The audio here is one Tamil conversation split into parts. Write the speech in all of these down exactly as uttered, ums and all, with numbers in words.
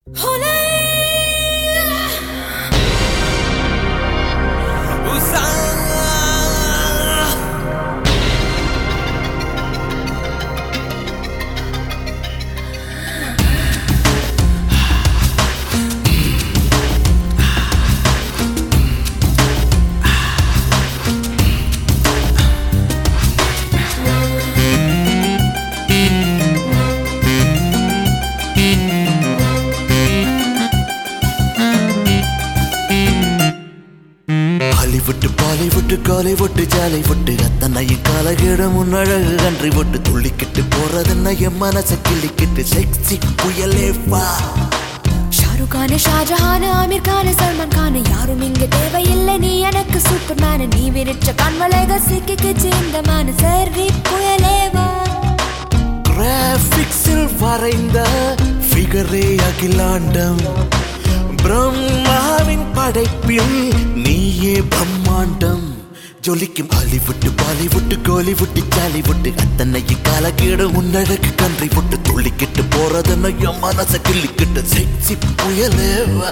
Hollywood, Bollywood, Gollywood, Jollywood அத்தனையும் காலகிடம் உன் அழகு கன்றி விட்டு துள்ளிக்கிட்டு போறதுன்னா என் மனசை கிள்ளிக்கிட்டு செக்ஸி புயலே வா. ஷாருக் கான், ஷாஜஹான், ஆமீர் கான், சல்மான் கான் யாரும் இங்கு தேவையில்லை, நீ எனக்கு சூப்பர் மேன். நீ விரிச்ச கண்வளைக சிக்கிக்கிச்சு இந்த மேன் சரி புயலே வா. கிராபிக்ஸில் வரைந்த ஃபிகரே அகிலாண்டம், பிரம்மாவின் படைப்பில் நீயே பிரம்மாண்டம். ஜொலிக்கும் ஹாலிவுட், பாலிவுட், கோலிவுட், ஜாலிவுட் அத்தனையும் காலக்கீடு உன்னழகு கன்றி விட்டு துள்ளிக்கிட்டு போறதுன்னு என் மனசை கிள்ளிக்கிட்டு செக்ஸி புயலே வா.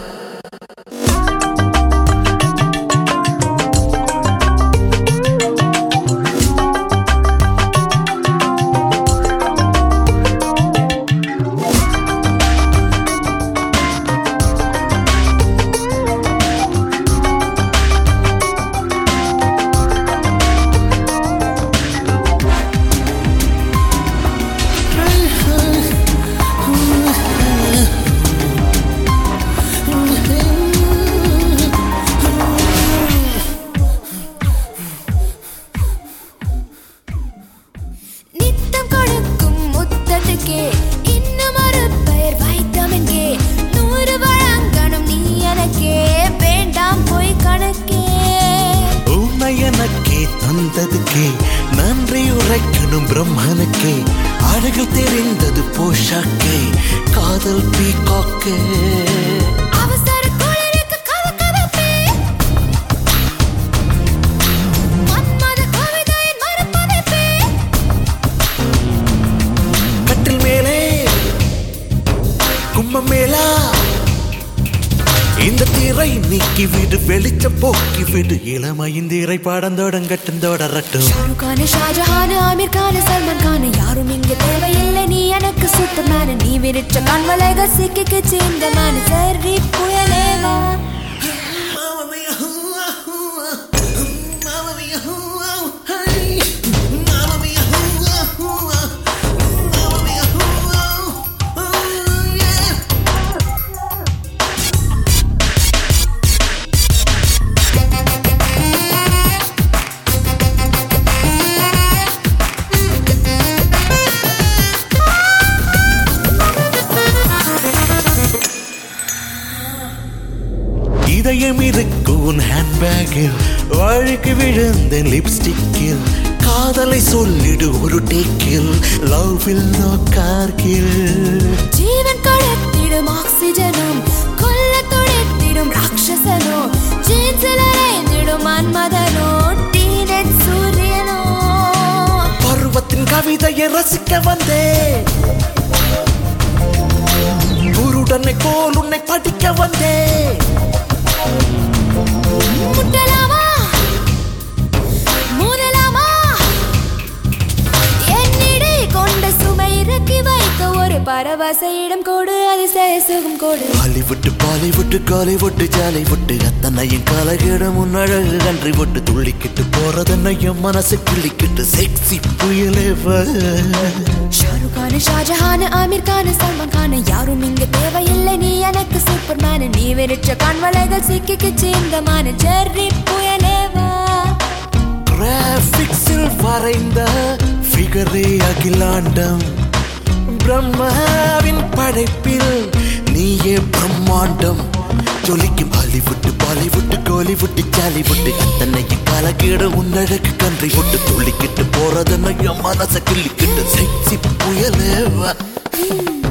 எனக்கே தந்ததுக்கே நன்றி உரைக்கணும் பிரம்மனுக்கே, அழகில் தெரிந்தது போஷாக்கே காதல் பீகாக்கே. கட்டில் மேலே கும்பம் மேலா இந்த திரை நீக்கி விடு, வெளிச்சம் போக்கி விடு, இளமையின் திரை பாடம் தொடங்கட்டும் தொடரட்டும். ஷாருக் கான், ஷாஜஹான், ஆமீர் கான், சல்மான் கான் யாரும் இங்கு தேவையில்லை, நீ எனக்கு சூப்பர் மேன். நீ விரிச்ச கண்வளைக சிக்கிக்கிச்சு இந்த மேன் சரி புயலே வா. இதயம் இருக்கும் உன் ஹேண்ட்பேக்கில், வழுக்கு விழுந்த லிப்ஸ்டிக்கில், காதலை சொல்லிடு ஒரு டேக்கில், லவ்வில் நோ கார்கில். ஜீவன் கடத்திடும் ஆக்சிஜனும் கொல்ல துடைத்திடும் ராட்சசனோ, ஜீன்ஸில் அரைந்திடும் மன்மதனோ, டீனேஜ் சூரியனோ. பருவத்தின் கவிதையை ரசிக்க வந்தே, குருடனை போல் உன்னை படிக்க வந்தே. முட்டலாமா மூதலாமா என்னிடை கொண்ட சுமை இறக்கி வைக்க ஒரு பரவச இடம் கோடு, அதிசய சுகம் கோடு. ஹாலிவுட், பாலிவுட், காலிவுட், ஜாலிவுட் அத்தனையும் காலகிடம் உன் அழகு கன்றி விட்டு துள்ளிக்கிட்டு போறதுன்னு என் மனசு கிள்ளிக்கிட்டு செக்ஸி புயலே வா. ஷாருக் கான், ஷாஜஹான், ஆமீர் கான், சல்மான் கான் யாரும் இங்கு தேவையில்லை, நீ எனக்கு சூப்பர் மேன். நீ விரிச்ச கண்வளைகள் சிக்கிக்கிச்சு இந்த மேன் சரி புயலே வா. கிராபிக்ஸில் வரைந்த ஃபிகரே அகிலாண்டம், பிரம்மாவின் படைப்பில் நீயே பிரம்மாண்டம். ஜொலிக்கும் ஹாலிவுட், பாலிவுட், கோலிவுட், ஜாலிவுட் அத்தனையும் காலக்கீடு உன்னழகு கன்றி விட்டு துள்ளிக்கிட்டு போறதுன்னு என் மனசை கிள்ளிக்கிட்டு செக்ஸி புயலே வா.